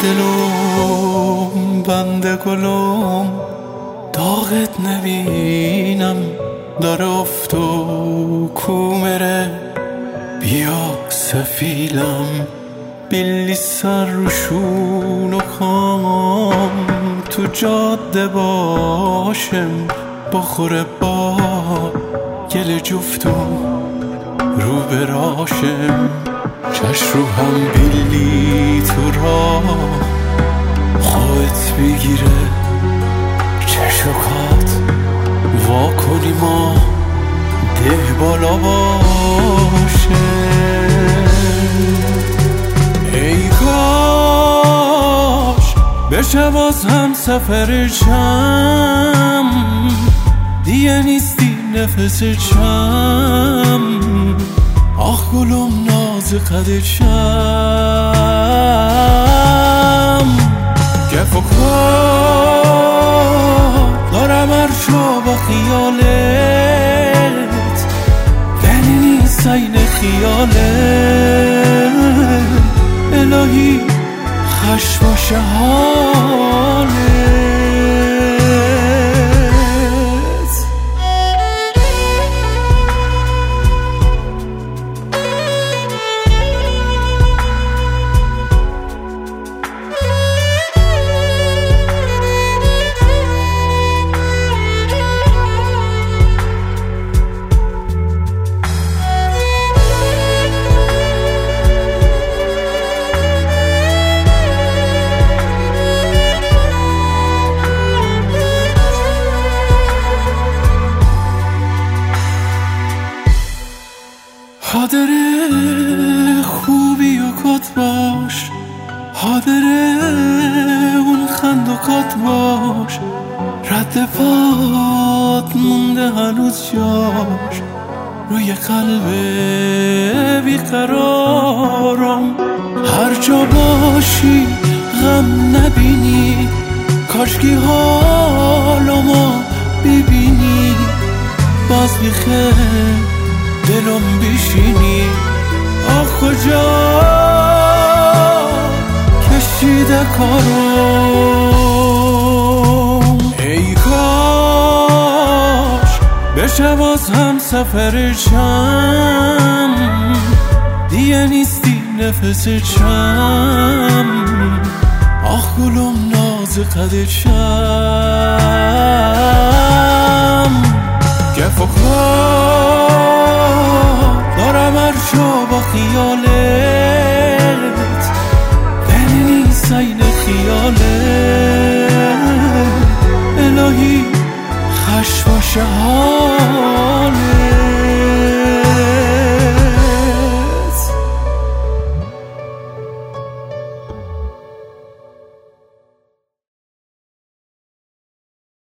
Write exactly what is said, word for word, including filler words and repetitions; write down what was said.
دلم بنده گلم داغت نبینم داره افتو کومره بیا سفیلم بیلی سر روشون و خام تو جاده باشم بخوره با گل جفتم رو براشم چش رو هم بیلی تو را خواهت بگیره چشکات وا کنی ما ده بالا باشه ای کاش بشه باز هم سفر چم دیگه نیستی نفس چم آخ گلم ناز قد چم کف و کار دارم ارشا با خیالت ولی نیست این خیالت الهی خش باشه حالت حاضر خوبی و کات باش حاضر اون خندوقات باش رد پات مونده هنوز جاش روی قلب بیقرارم هر جا باشی غم نبینی کاشکی حالمو ببینی باز بیخیر دلم بشینی آخ کجا کشیده کارم ای کاش بشه باز هم سفر چم دیگه نیستی نفس چم آخ گلم ناز قد چم کف و دارم ارشا با خیالت ولی نیست این خیالت الهی خش باشه ها